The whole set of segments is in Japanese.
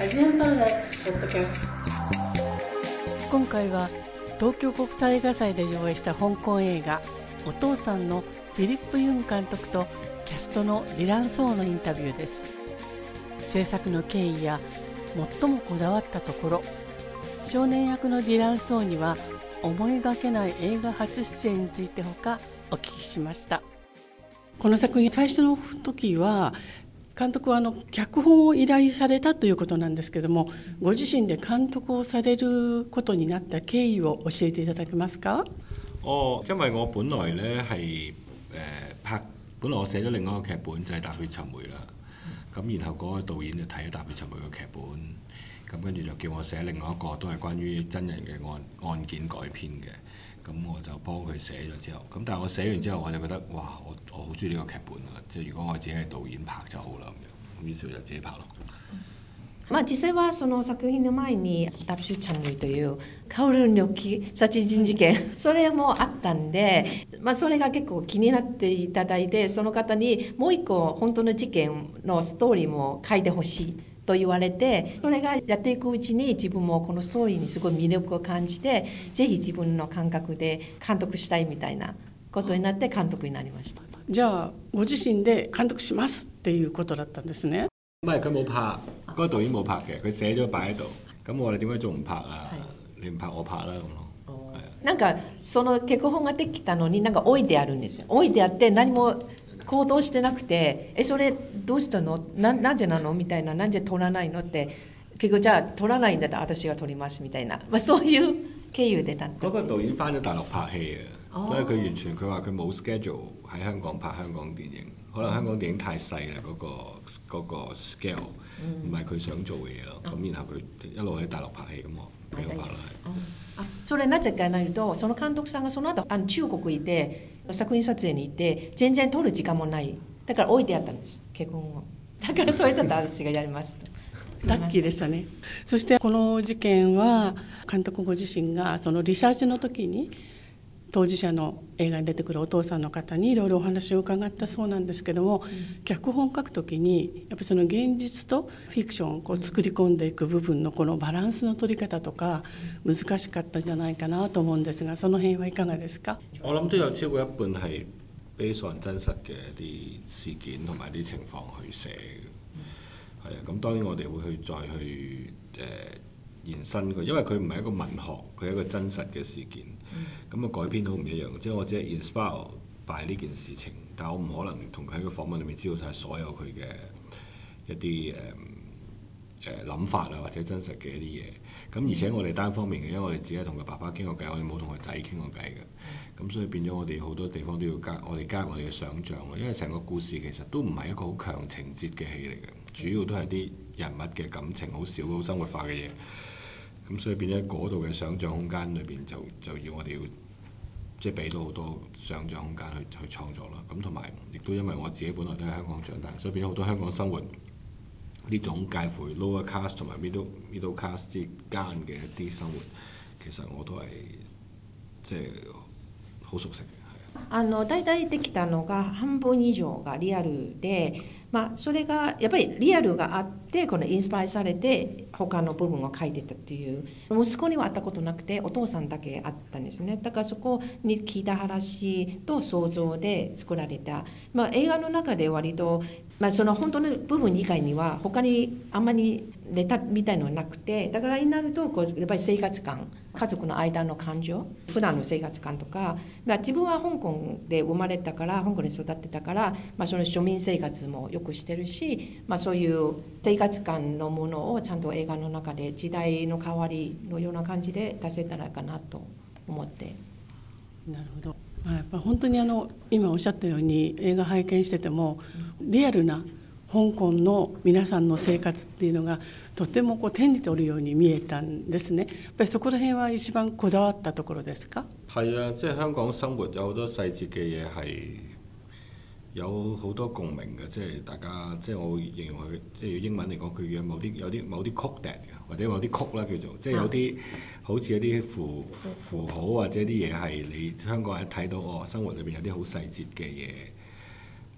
ジアンパラダイスポッドキャスト。今回は東京国際映画祭で上映した香港映画お父さんのフィリップ・ユン監督とキャストのディラン・ソーのインタビューです。制作の経緯や最もこだわったところ、少年役のディラン・ソーには思いがけない映画初出演についてほかお聞きしました。この作品最初の時は監督は脚本を依頼されたということなんですけども、ご自身で監督をされることになった経緯を教えていただけますか？ 因為我本來咧係本來我寫咗另外一個劇本就係《踏血尋梅》啦。咁然後嗰個導演就睇咗《踏血尋梅》嘅劇本，咁跟住就叫我寫另外一個都係關於真人嘅案件改編嘅。咁我就幫佢寫咗之後，咁但係我寫完之後我就覺得哇，我好中意呢個劇本啊！即係如果我自己係導演拍就好啦咁樣，咁於是就自己拍咯。 実際はその作品の前に「タプシュチャムイ」というカオルン猟奇殺人事件それもあったんで、それが結構気になっていただいて、その方にもう一個本当の事件のストーリーも書いてほしいと言われて、それがやっていくうちに自分もこのストーリーにすごい魅力を感じて、ぜひ自分の感覚で監督したいみたいなことになって監督になりました。 じゃあご自身で監督しますっていうことだったんですね。 唔係佢冇拍，嗰個導演冇拍嘅，佢寫咗擺喺度。咁我哋點解仲唔拍啊？你唔拍我拍啦咁咯。 なんかその脚本ができたのに置いてあるんですよ。置いてあって何も行動してなくて、それどうしたの？なぜなのみたいな、なんで撮らないのって、結局じゃあ撮らないんだったら私が撮りますみたいな、そういう経由でだった。 嗰個導演翻咗大陸拍戲嘅，所以佢完全佢話佢冇 schedule 喺香港拍香港電影。可能香港電影太細啦，嗰個 scale 唔係佢想做嘅嘢咯。咁然後佢一路喺大陸拍戲，咁我俾佢拍啦。 それなぜかというと、その監督さんがその後中国いて作品撮影に行って全然撮る時間もない。だから置いてあったんです、脚本を。だからそういった私がやりますと。 ラッキーでしたね。そしてこの事件は監督ご自身がそのリサーチの時に当事者の映画に出てくるお父さんの方にいろいろお話を伺ったそうなんですけども、脚本を書くときにやっぱりその現実とフィクションを作り込んでいく部分のこのバランスの取り方とか難しかったんじゃないかなと思うんですが、その辺はいかがですか？ 我諗都有超過一半係 based on 真實嘅一啲事件同埋啲情況去寫嘅。係啊，咁當然我哋會再去延伸佢，因為佢唔係一個文學，佢係一個真實嘅事件。咁改編都唔一樣，即係我只係 inspire by 呢件事情，但係我唔可能同佢喺個訪問裏面知道晒所有佢嘅一啲諗法啊，或者真實嘅一啲嘢。咁而且我哋單方面嘅，因為我哋只係同佢爸爸傾過偈，我哋冇同佢仔傾過偈嘅。咁所以變咗我哋好多地方都要加我哋嘅想像咯，因為成個故事其實都唔係一個好強情節嘅戲嚟嘅，主要都係啲人物嘅感情好少好生活化嘅嘢。咁所以變咗嗰度嘅想像空間裏邊就要我哋要即係俾到好多想像空間去創作啦。咁同埋亦都因為我自己本來都喺香港長大，所以變咗好多香港生活呢種介乎 lower caste 同埋 middle caste 之間嘅一啲生活，其實我都係即係好熟悉嘅。 大体できたのが半分以上がリアルで、それがやっぱりリアルがあって、このインスパイアされて他の部分を書いてたっていう。息子には会ったことなくてお父さんだけ会ったんですね。だからそこに聞いた話と想像で作られた、映画の中で割と、その本当の部分以外には他にあんまりネタみたいのはなくて、だからになるとやっぱり生活感、家族の間の感情、普段の生活感とか、自分は香港で生まれたから香港で育ってたから、その庶民生活もよくしてるし、そういう生活感のものをちゃんと映画の中で時代の変わりのような感じで出せたらかなと思って。 なるほど。やっぱ本当に今おっしゃったように映画拝見しててもリアルな香港の皆さんの生活っていうのがとても手に取るように見えたんですね。やっぱりそこら辺は一番こだわったところですか？ 係啊，即係香港生活有好多細節嘅嘢係有好多共鳴嘅，即係大家即係我會形容佢，即係英文嚟講，佢嘅某啲曲嘅，或者某啲曲啦叫做，即係有啲好似一啲符號或者啲嘢係你香港人一睇到生活裏邊有啲好細節嘅嘢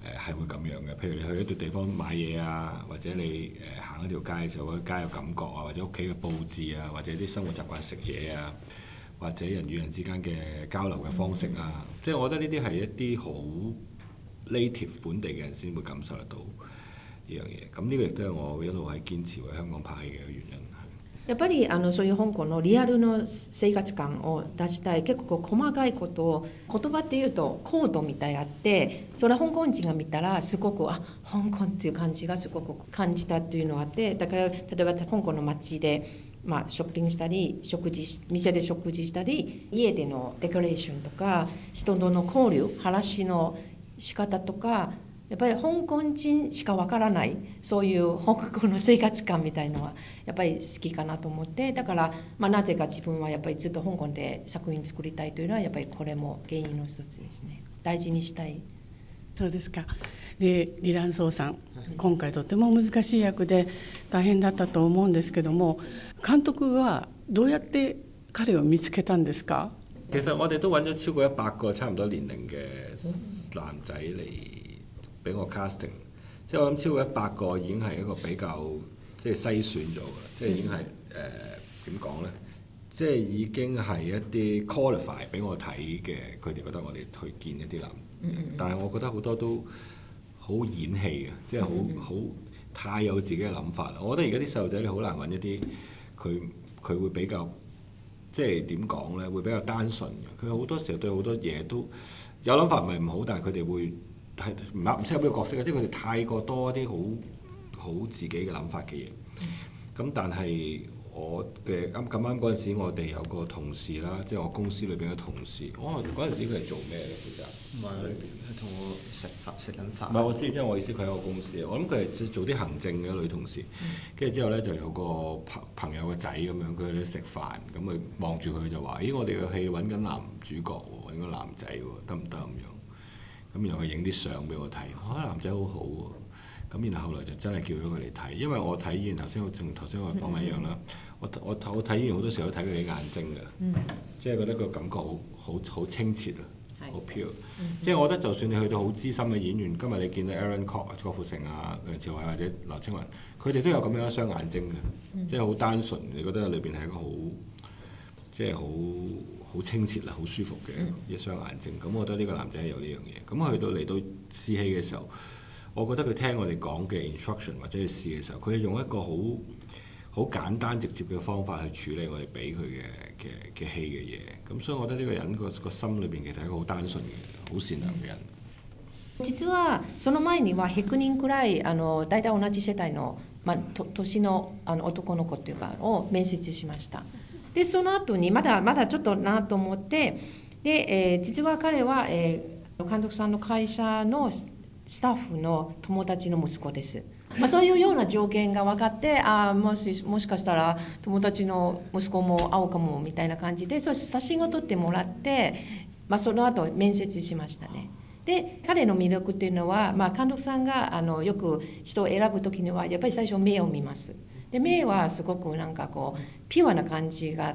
係會咁樣嘅。譬如你去一啲地方買嘢啊，或者你行一條街嘅時候，嗰啲街有感覺啊，或者屋企嘅佈置啊，或者啲生活習慣食嘢啊，或者人與人之間嘅交流嘅方式啊，即係我覺得呢啲係一啲好 native 本地嘅人先會感受得到呢樣嘢。咁呢個亦都係我一路係堅持喺香港拍戲嘅原因。 やっぱりそういう香港のリアルの生活感を出したい。結構細かいことを言葉っていうとコードみたいあって、それは香港人が見たらすごく香港っていう感じがすごく感じたっていうのがあって、だから例えば香港の街でショッピングしたり店で食事したり、家でのデコレーションとか人との交流、話の仕方とか、やっぱり香港人しかわからないそういう香港の生活感みたいのはやっぱり好きかなと思って、だから、なぜか自分はやっぱりずっと香港で作品作りたいというのはやっぱりこれも原因の一つですね。大事にしたい。 そうですか。で李蘭壮さん、今回とても難しい役で大変だったと思うんですけども、監督はどうやって彼を見つけたんですか？ 其實我哋都揾咗超過100個差唔多年齡嘅男仔嚟俾我 casting， 即係我諗超過100個已經係一個比較即係篩選咗嘅，即係已經係點講呢？即係已經係一啲 qualify 俾我睇嘅，佢哋覺得我哋去見一啲男，但係我覺得好多都好演戲嘅，即係好太有自己嘅諗法啦。我覺得而家啲細路仔你好難揾一啲佢會比較即係點講呢？會比較單純嘅。佢好多時候對好多嘢都有諗法，唔係唔好，但係佢哋會係唔適合呢個角色嘅，即係佢哋太過多一啲好自己嘅諗法嘅嘢。咁但係我嘅咁啱嗰陣時，我哋有個同事啦，即係我公司裏邊嘅同事。嗰陣時佢係做咩嘅？負責唔係佢同我食緊飯。 唔係我知，即係我意思，佢喺我公司。我諗佢係做啲行政嘅女同事。跟住之後咧，就有個朋友個仔咁樣，佢哋食飯，咁佢望住佢就話：咦，我哋嘅戲揾緊男主角喎，揾個男仔喎，得唔得咁樣？咁然後佢影啲相俾我睇，男仔好好喎。咁然後後來就真係叫咗佢嚟睇，因為我睇完頭先我訪問一樣啦。我睇完好多時候都睇佢啲眼睛嘅，即係覺得個感覺好清澈啊，好 pure。即係我覺得就算你去到好資深嘅演員，今日你見到 Aaron Kwok、郭富城啊、梁朝偉或者劉青雲，佢哋都有咁樣一雙眼睛嘅，即係好單純。你覺得裏邊係一個即係好清澈啊、好舒服嘅一雙眼睛。咁我覺得呢個男仔係有呢樣嘢。咁去到嚟到試戲嘅時候，我覺得佢聽我哋講嘅 instruction 或者去試嘅時候，佢係用一個好簡單直接嘅方法去處理我哋俾佢嘅戲嘅嘢。咁所以我覺得呢個人個心裏邊其實係一個好單純嘅、好善良嘅人。 実はその前には100人くらい大体同じ世代の、年の男の子っていうかを面接しました。でその後にまだちょっとなと思って、で、実は彼は、監督さんの会社のスタッフの友達の息子です。そういうような条件が分かって、もしかしたら友達の息子も会うかもみたいな感じで、そ写真を撮ってもらって、その後面接しましたね。で彼の魅力っていうのは、監督さんがよく人を選ぶ時にはやっぱり最初目を見ます。で目はすごくなんかこうピュアな感じがあって、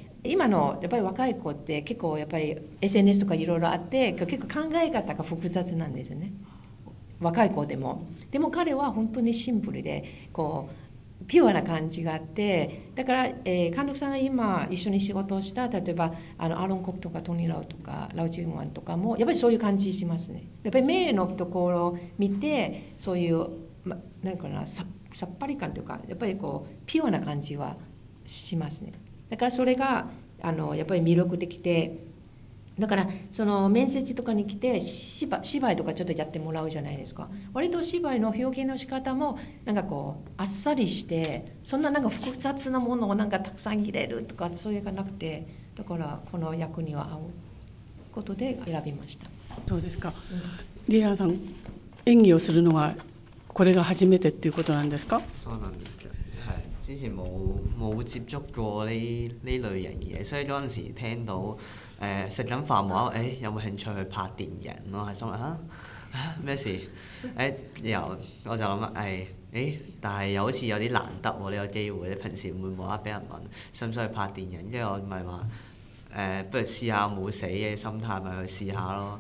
今のやっぱり若い子って結構やっぱり SNS とかいろいろあって結構考え方が複雑なんですよね、若い子でも彼は本当にシンプルでこうピュアな感じがあって、だから、監督さんが今一緒に仕事をした例えばアーロン・コクとかトニー・ラウとかラウ・チンワンとかもやっぱりそういう感じしますね。やっぱり目のところを見てそういうなんかなさっぱり感というかやっぱりこうピュアな感じはしますね。だからそれがやっぱり魅力的で、だからその面接とかに来て芝居とかちょっとやってもらうじゃないですか。割と芝居の表現の仕方もなんかこうあっさりして、そんななんか複雑なものをなんかたくさん入れるとかそういうのがなくて、だからこの役には合うことで選びました。 そうですか。リーランさん、演技をするのがこれが初めてっていうことなんですか？ そうなんです嘅，係之前冇接觸過呢類型嘢，所以嗰陣時聽到食緊飯話有冇興趣去拍電影咯，係心諗咩事？然後我就諗但係又好似有啲難得喎呢個機會，你平時唔會無啦啦俾人問想唔想去拍電影，跟住我咪話不如試下冇死嘅心態咪去試下咯。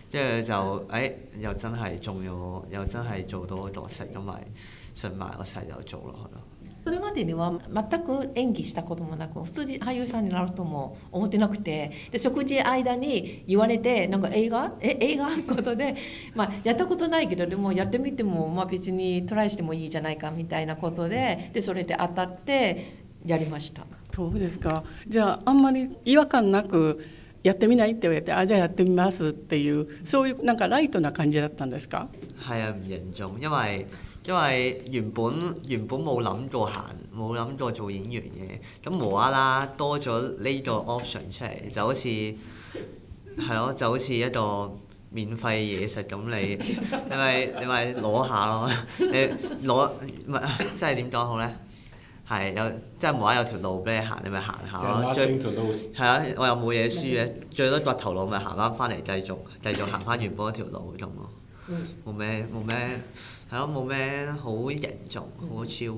跟住就又真係中咗，又真係做到個角色，咁咪順埋個勢就做落去咯。 それまでには全く演技したこともなく普通に俳優さんになるとも思ってなくて、で食事間に言われてなんか映画ことで、やったことないけどでもやってみても、別にトライしてもいいじゃないかみたいなことで、それで当たってやりました。 そうですか。じゃああんまり違和感なくやってみないって言われてじゃ啊やってみますっていうそういうなんかライトな感じだったんですか？ 係啊，唔嚴重，因為原本冇諗過做演員嘅，咁無啦啦多咗呢個 option 出嚟，就好似係咯，就好似一個免費嘢食咁，你咪攞下咯，你攞唔係即係點講好咧？係有即係無啦有條路俾你行，你咪行下咯。係啊，我又冇嘢輸嘅，最多掘頭路咪行翻嚟繼續行翻原本嗰條路咁咯。冇咩係咯，冇咩好嚴重，好超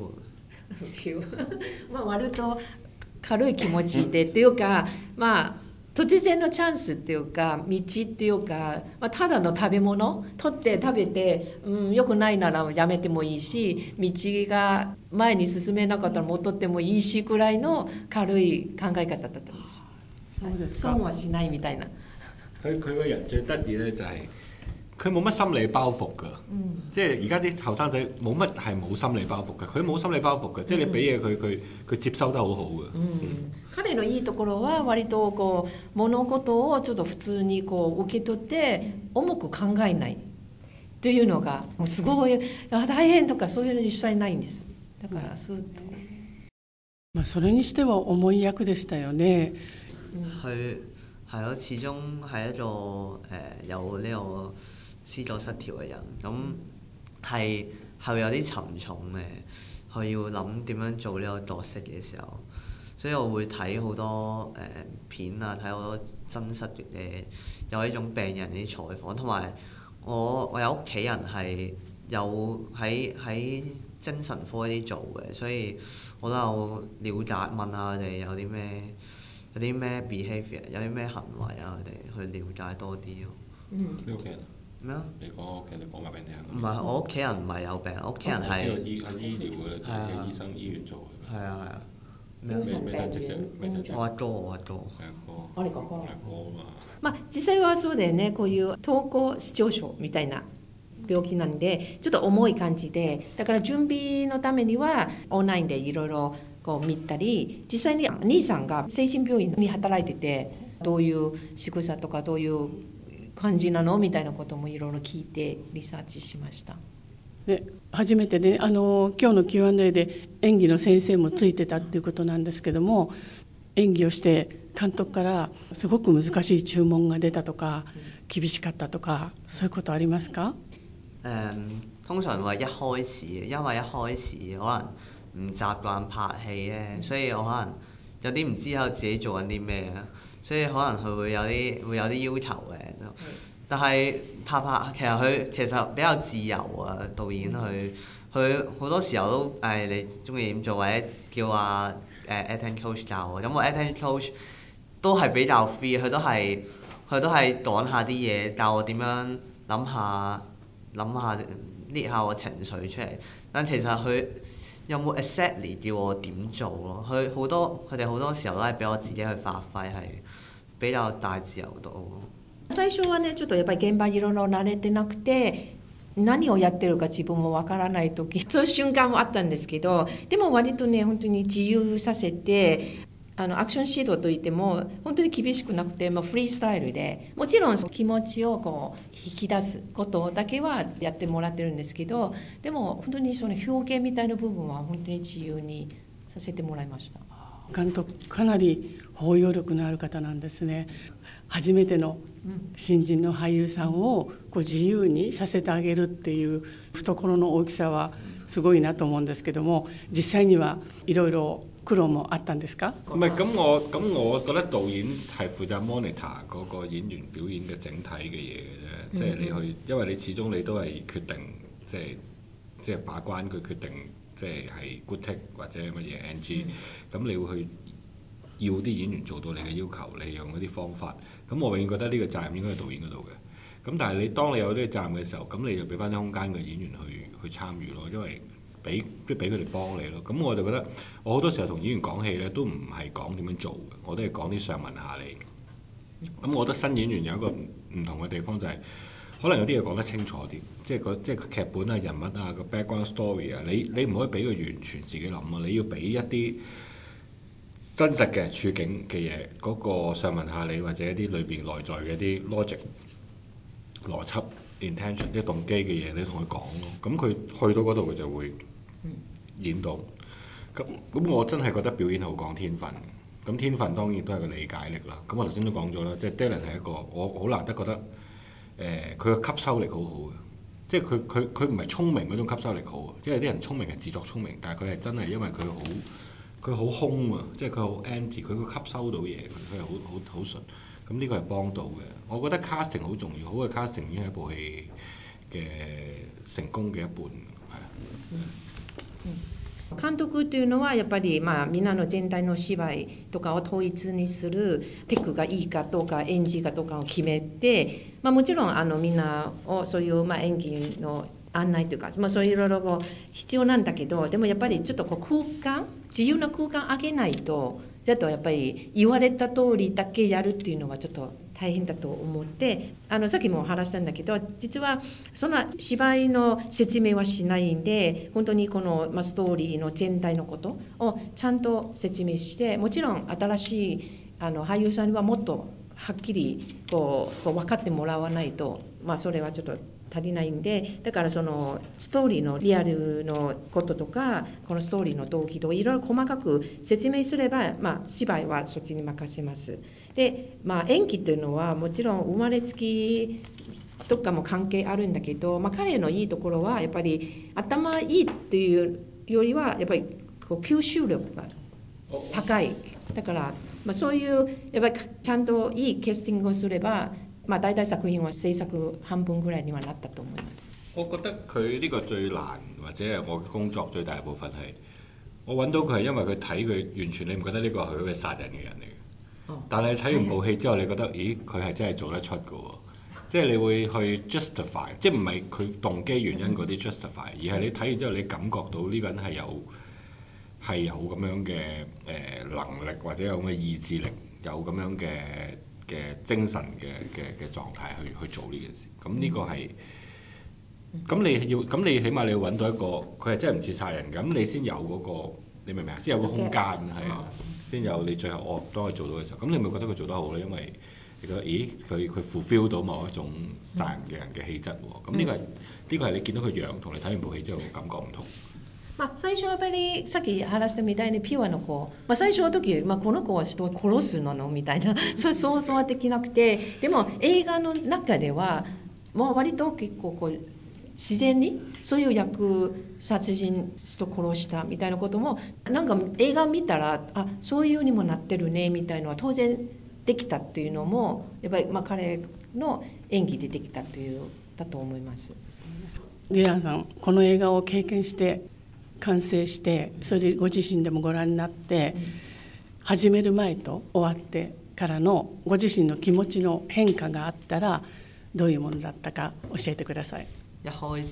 割と軽い気持ちでっていうか、突然のチャンスっていうか道っていうか、ただの食べ物取って食べて、良くないならやめてもいいし、道が前に進めなかったら戻ってもいいしくらいの軽い考え方だったんです。 そうですか。 損はしないみたいな。 佢個人最得意咧就係佢冇乜心理包袱㗎，即係而家啲後生仔冇乜係冇心理包袱㗎，佢冇心理包袱㗎，即係你俾嘢佢接收得好好㗎。 彼のいいところは割と物事をちょっと普通に受け取って重く考えないというのがもうすごい大変とかそういうの実際ないんです。だからスーッと。 それにしては重い役でしたよね。 佢係咯，始終係一個有呢個思覺失調嘅人，咁係會有啲沉重嘅，佢要諗點樣做呢個角色嘅時候，所以我會睇好多片啊，睇好多真實嘅有呢種病人啲採訪，同埋我有屋企人係有喺精神科呢啲做嘅，所以我都有了解問下佢哋有啲咩 behaviour， 有啲咩行為啊，佢哋去了解多啲咯。 你屋企人咩啊？ 你講我屋企人，你講埋俾你聽。 唔係，我屋企人唔係有病，屋企人係醫療嘅醫生醫院做嘅。係啊。咩親戚啫？咩親戚？我阿哥。係阿哥。 我哋哥哥。 係阿哥啊嘛。 実際はそうだよね。こういう統合失調症みたいな病気なんでちょっと重い感じで、だから準備のためにはオンラインでいろいろ見たり、実際に兄さんが精神病院に働いててどういう仕草とかどういう感じなのみたいなこともいろいろ聞いてリサーチしました。 で初めてね今日の Q&A で演技の先生もついてたっていうことなんですけども、演技をして監督からすごく難しい注文が出たとか厳しかったとかそういうことありますか？ 通常話一開始，因為一開始可能唔習慣拍戲咧，所以我可能有啲唔知道自己做緊啲咩啊，所以可能佢會有啲要求嘅。但係拍其實比較自由啊，導演佢好多時候都你中意點做，或者叫acting coach 教我。咁我 acting coach 都係比較 free，佢都係講下啲嘢，教我點樣諗下捏下我情緒出嚟。但其實佢有冇 exactly 叫我點做咯？佢哋好多時候都係俾我自己去發揮，係比較大自由度。 最初はねちょっとやっぱり現場いろいろ慣れてなくて何をやってるか自分もわからない時そういう瞬間もあったんですけど、でも割とね本当に自由させてアクション指導といっても本当に厳しくなくて、フリースタイルでもちろん気持ちを引き出すことだけはやってもらってるんですけど、でも本当にその表現みたいな部分は本当に自由にさせてもらいました。 監督かなり包容力のある方なんですね。初めての新人の俳優さんを自由にさせてあげるっていう懐の大きさはすごいなと思うんですけども、実際にはいろいろ苦労もあったんですか？ 唔係咁我覺得導演係負責 monitor 嗰個演員表演嘅整體嘅嘢嘅啫，即係你去，因為你始終你都係決定，即係把關佢決定，即係 good take 或者乜嘢 NG，咁你會去要啲演員做到你嘅要求，你用嗰啲方法，咁我永遠覺得呢個責任應該係導演嗰度嘅。 咁但係當你有呢個責任嘅時候，咁你就俾翻啲空間嘅演員去參與咯，因為俾佢哋幫你咯。咁我就覺得我好多時候同演員講戲咧，都唔係講點樣做嘅，我都係講啲上文下理。咁我覺得新演員有一個唔同嘅地方就係、可能有啲嘢講得清楚啲，即係劇本啊、人物啊、個 background story 啊，你唔可以俾佢完全自己諗啊，你要俾一啲真實嘅處境嘅嘢，嗰個上文下理或者一啲裏邊內在嘅一啲 logic、邏輯、intention 即係動機嘅嘢，你同佢講咯。咁佢去到嗰度，佢就會演到。咁我真係覺得表演好講天分。咁天分當然都係個理解力啦。咁我頭先都講咗啦，即係 Dylan 係一個我好難得覺得佢嘅吸收力好好嘅，即係佢唔係聰明嗰種吸收力好，即係啲人聰明係自作聰明，但係佢係真係因為佢好空啊，即係佢好 empty，佢吸收到嘢，佢係好純。咁呢個係幫到嘅。我覺得 casting 好重要，好嘅 casting 已經係一部戲嘅成功嘅一半，係啊。 監督というのはやっぱりみんなの全体の芝居とかを統一にするテクがいいかどうか演じかどうかを決めて、もちろんみんなをそういう演技の案内というか、そういういろいろ必要なんだけど、でもやっぱりちょっと空間、自由な空間あげないと、ちょっとやっぱり言われた通りだけやるっていうのはちょっと大変だと思って、さっきも話したんだけど、実はそんな芝居の説明はしないんで、本当にこのストーリーの全体のことをちゃんと説明して、もちろん新しい俳優さんにはもっとはっきりこう分かってもらわないと、それはちょっと足りないんで、だからそのストーリーのリアルのこととか、このストーリーの動機とかいろいろ細かく説明すれば、芝居はそっちに任せます。で、演技というのはもちろん生まれつきとかも関係あるんだけど、彼のいいところはやっぱり頭いいっていうよりはやっぱりこう吸収力が高い。だから、そういうやっぱりちゃんといいキャスティングをすれば、大體作品は制作半分ぐらいにはなったと思います。 我覺得佢呢個最難，或者係我嘅工作最大部分係我揾到佢係因為佢睇佢完全你唔覺得呢個係佢嘅殺人嘅人嚟嘅。但係睇完部戲之後，你覺得咦佢係真係做得出嘅喎，即係你會去 justify， 即係唔係佢動機原因嗰啲 justify， 而係你睇完之後你感覺到呢個人係有咁樣嘅能力或者有咁嘅意志力，有咁樣嘅精神嘅狀態去做呢件事，咁呢個係咁你起碼你要揾到一個佢係真係唔似殺人咁，你先有嗰個你明唔明啊？先有個空間係啊，先有你最後當佢做到嘅時候，咁你咪覺得佢做得好咧？因為你覺得咦佢 fulfill 到某一種殺人嘅人嘅氣質喎，咁呢個係你見到佢樣同你睇完部戲之後感覺唔同。 最初はやっぱりさっき話したみたいにピュアの子、最初の時、この子は人を殺すのみたいなそう想像はできなくて、でも映画の中ではもう割と結構こう自然にそういう殺人人殺したみたいなこともなんか映画を見たらそういうにもなってるねみたいのは当然できたっていうのもやっぱり彼の演技でできたというだと思います。 ディランさん、この映画を経験して完成して、それでご自身でもご覧になって、始める前と終わってからのご自身の気持ちの変化があったらどういうものだったか教えてください。 一開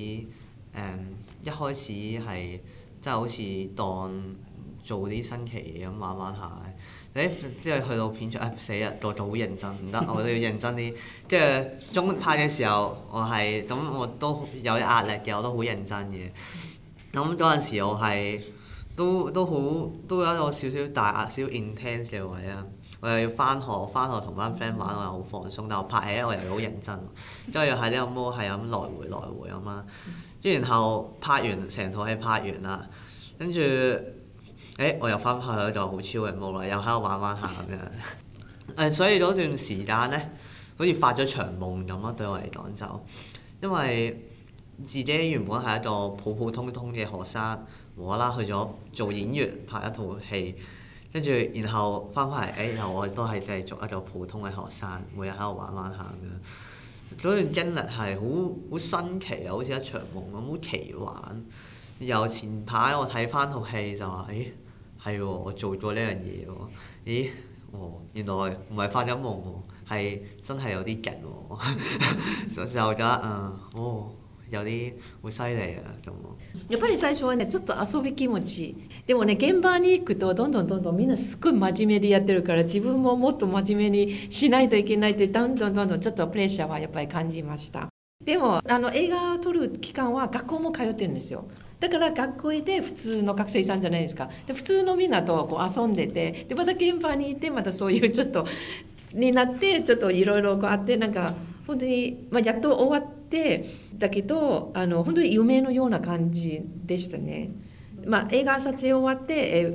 始係真係好似當做啲新奇嘢咁玩下，即係去到片場死啦，做好認真，唔得，我都要認真啲。即係中拍嘅時候，我都有啲壓力嘅，我都好認真嘅。咁嗰陣時我係都有一個少少大壓、少 intense 嘅位啊！我又要翻學同班 friend 玩，我又好放鬆，但我拍戲我又好認真，跟住又係呢個模係咁來回咁啦。然後拍完成套戲拍完啦，跟住我又翻返去就好超嘅模啦，又喺度玩下咁樣。所以嗰段時間呢，好似發咗場夢咁咯，對我嚟講就因為自己原本係一個普普通通嘅學生，無啦啦去咗做演員拍一套戲，跟住然後翻返嚟，然後我都係繼續一個普通嘅學生，每日喺度玩下咁樣。嗰段經歷係好新奇啊，好似一場夢咁，好奇幻。由前排我睇翻套戲就話，係喎，我做過呢樣嘢喎， 哦，原來唔係發緊夢喎，係真係有啲勁喎，就覺得有啲好犀利啊咁。 やっぱり最初はねちょっと遊び気持ちでもね現場に行くとどんどんみんなすっごい真面目でやってるから自分ももっと真面目にしないといけないってどんどんちょっとプレッシャーはやっぱり感じました。でも映画を撮る期間は学校も通ってるんですよ。だから学校で普通の学生さんじゃないですか。で普通のみんなとこう遊んでてでまた現場にいてまたそういうちょっとになってちょっといろいろあってなんか本当に、やっと終わってだけど本当に夢のような感じでしたね。映画撮影終わって、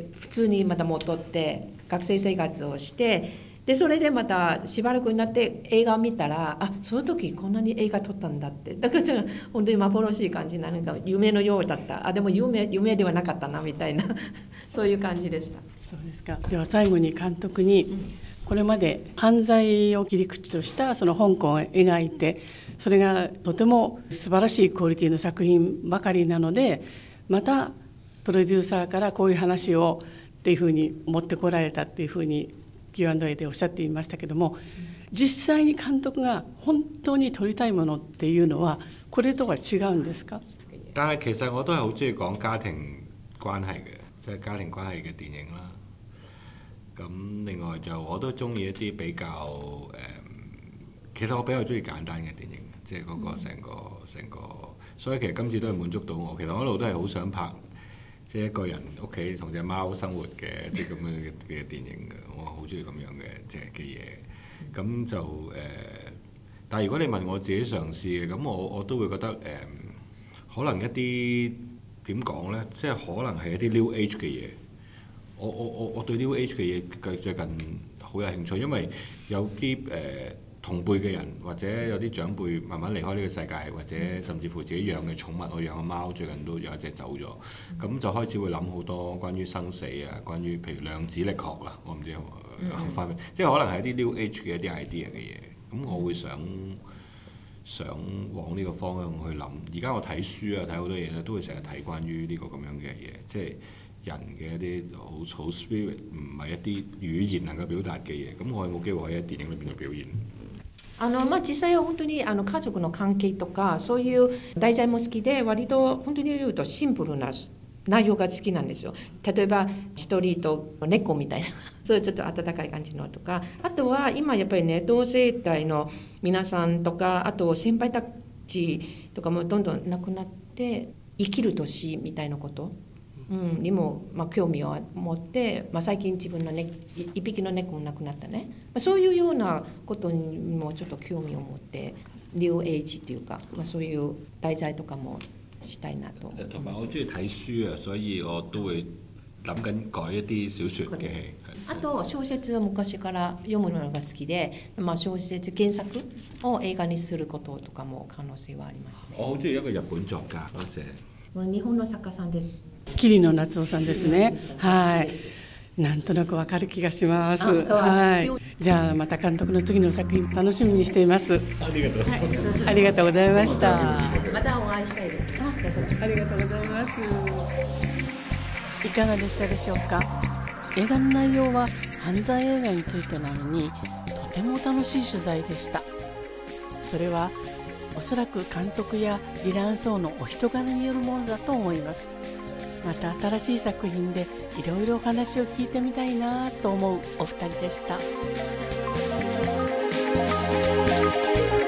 普通にまた戻って学生生活をしてでそれでまたしばらくになって映画を見たらその時こんなに映画撮ったんだってだから本当に幻しい感じななんか夢のようだったでも夢ではなかったなみたいなそういう感じでした。 そうですか。では最後に監督に、これまで犯罪を切り口としたその香港を描いてそれがとても素晴らしいクオリティの作品ばかりなのでまたプロデューサーからこういう話をっていうふうに持ってこられたっていうふうにQ&A でおっしゃっていましたけども、実際に監督が本當に撮りたいものっていうのはこれとは違うんですか？ 但係其實我都係好中意講家庭關係嘅，即係家庭關係嘅電影啦。咁另外就我都中意一啲比較其實我比較中意簡單嘅電影，即係嗰個成個，所以其實今次都係滿足到我。其實我一路都係好想拍。即係一個人屋企同隻貓生活嘅啲咁樣嘅電影嘅，我好中意咁樣嘅嘢。咁就但係如果你問我自己嘗試嘅，咁我都會覺得可能一啲點講呢？即係可能係一啲 New Age 嘅嘢。我對 New Age 嘅嘢最近好有興趣，因為有啲同輩嘅人或者有啲長輩慢慢離開呢個世界，或者甚至乎自己養嘅寵物，我養嘅貓最近都有一隻走咗，咁就開始會諗好多關於生死啊，關於譬如量子力學啊，我唔知發明，即係可能係一啲 New Age 嘅一啲 idea 嘅嘢，咁我會想往呢個方向去諗。而家我睇書啊，睇好多嘢咧，都會成日睇關於呢個咁樣嘅嘢，即係人嘅一啲好 spirit， 唔係一啲語言能夠表達嘅嘢，咁我有冇機會喺電影裏邊去表現？ 実際は本当に家族の関係とかそういう題材も好きで割と本当に言うとシンプルな内容が好きなんですよ。例えば一人と猫みたいなそういうちょっと温かい感じのとかあとは今やっぱりね同世代の皆さんとかあと先輩たちとかもどんどん亡くなって生きる年みたいなことにも興味を持って、最近自分の、一匹の猫も亡くなったね、そういうようなことにもちょっと興味を持ってニューエイジというか、そういう題材とかもしたいなと思います。 同埋我中意睇書啊，所以我都會諗緊改一啲小説嘅戲。 あと小説を昔から読むのが好きで、小説原作を映画にすることとかも可能性はありますね。 我好中意一個日本作家嗰陣。 日本の作家さんです。 桐野夏生さんですね。はい。なんとなくわかる気がします。はい。じゃあまた監督の次の作品楽しみにしています。 ありがとう。 はい、ありがとうございました。 またお会いしたいです。 ありがとうございます。いかがでしたでしょうか。映画の内容は犯罪映画についてなのにとても楽しい取材でした。それはおそらく監督やディラン・ソーのお人柄によるものだと思います。また新しい作品でいろいろお話を聞いてみたいなと思うお二人でした。